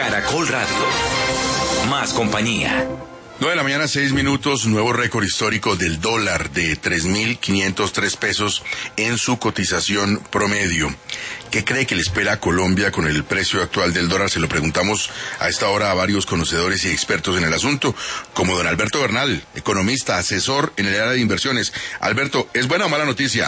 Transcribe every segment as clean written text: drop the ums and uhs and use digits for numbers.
Caracol Radio. Más compañía. 9 de la mañana, 6 minutos, nuevo récord histórico del dólar de 3.503 pesos en su cotización promedio. ¿Qué cree que le espera a Colombia con el precio actual del dólar? Se lo preguntamos a esta hora a varios conocedores y expertos en el asunto, como don Alberto Bernal, economista, asesor en el área de inversiones. Alberto, ¿es buena o mala noticia?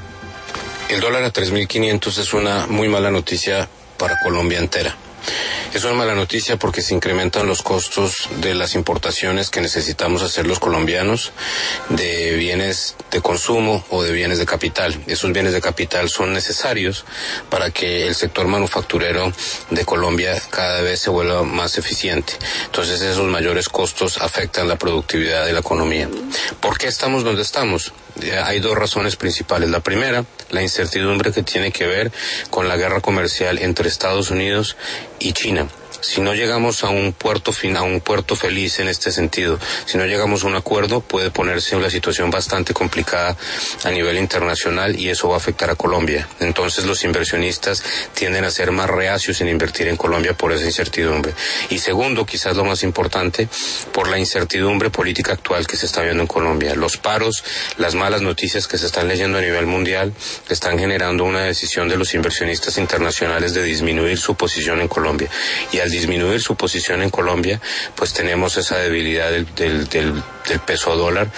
El dólar a 3.500 es una muy mala noticia para Colombia entera. Es una mala noticia porque se incrementan los costos de las importaciones que necesitamos hacer los colombianos de bienes de consumo o de bienes de capital. Esos bienes de capital son necesarios para que el sector manufacturero de Colombia cada vez se vuelva más eficiente. Entonces esos mayores costos afectan la productividad de la economía. ¿Por qué estamos donde estamos? Hay dos razones principales. La primera, la incertidumbre que tiene que ver con la guerra comercial entre Estados Unidos y China. Si no llegamos a un puerto feliz en este sentido, si no llegamos a un acuerdo, puede ponerse una situación bastante complicada a nivel internacional y eso va a afectar a Colombia. Entonces los inversionistas tienden a ser más reacios en invertir en Colombia por esa incertidumbre. Y segundo, quizás lo más importante, por la incertidumbre política actual que se está viendo en Colombia. Los paros, las malas noticias que se están leyendo a nivel mundial, están generando una decisión de los inversionistas internacionales de disminuir su posición en Colombia. Y al disminuir su posición en Colombia, pues tenemos esa debilidad del peso dólar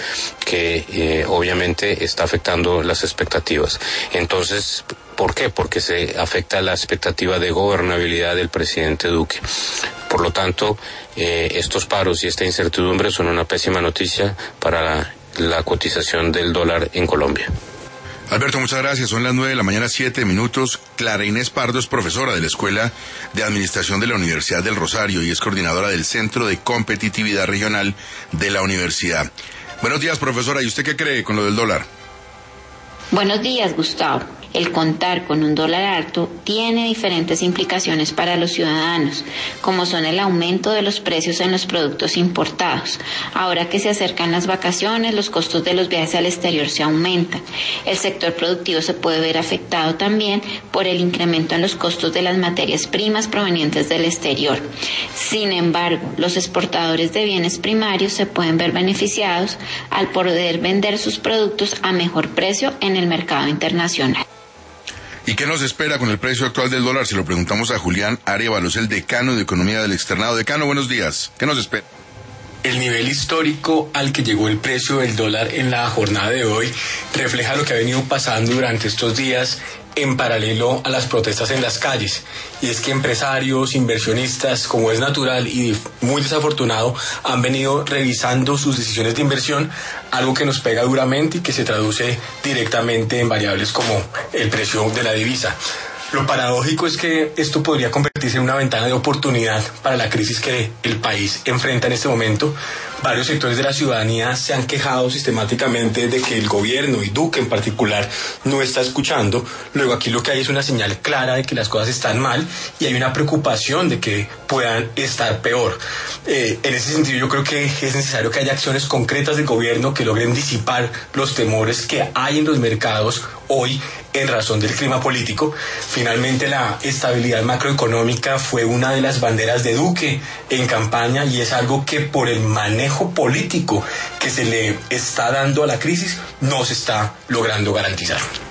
que obviamente está afectando las expectativas. Entonces, ¿por qué? Porque se afecta la expectativa de gobernabilidad del presidente Duque. Por lo tanto, estos paros y esta incertidumbre son una pésima noticia para la cotización del dólar en Colombia. Alberto, muchas gracias. Son las 9 de la mañana, 7 minutos. Clara Inés Pardo es profesora de la Escuela de Administración de la Universidad del Rosario y es coordinadora del Centro de Competitividad Regional de la Universidad. Buenos días, profesora. ¿Y usted qué cree con lo del dólar? Buenos días, Gustavo. El contar con un dólar alto tiene diferentes implicaciones para los ciudadanos, como son el aumento de los precios en los productos importados. Ahora que se acercan las vacaciones, los costos de los viajes al exterior se aumentan. El sector productivo se puede ver afectado también por el incremento en los costos de las materias primas provenientes del exterior. Sin embargo, los exportadores de bienes primarios se pueden ver beneficiados al poder vender sus productos a mejor precio en el mercado internacional. ¿Y qué nos espera con el precio actual del dólar? Se lo preguntamos a Julián Arévalos, el decano de Economía del Externado. Decano, buenos días. ¿Qué nos espera? El nivel histórico al que llegó el precio del dólar en la jornada de hoy refleja lo que ha venido pasando durante estos días en paralelo a las protestas en las calles. Y es que empresarios, inversionistas, como es natural y muy desafortunado, han venido revisando sus decisiones de inversión, algo que nos pega duramente y que se traduce directamente en variables como el precio de la divisa. Lo paradójico es que esto podría convertirse en una ventana de oportunidad para la crisis que el país enfrenta en este momento. Varios sectores de la ciudadanía se han quejado sistemáticamente de que el gobierno y Duque en particular no está escuchando. Luego aquí lo que hay es una señal clara de que las cosas están mal y hay una preocupación de que puedan estar peor. En ese sentido yo creo que es necesario que haya acciones concretas del gobierno que logren disipar los temores que hay en los mercados hoy en razón del clima político. Finalmente la estabilidad macroeconómica fue una de las banderas de Duque en campaña y es algo que por el manejo político que se le está dando a la crisis no se está logrando garantizar.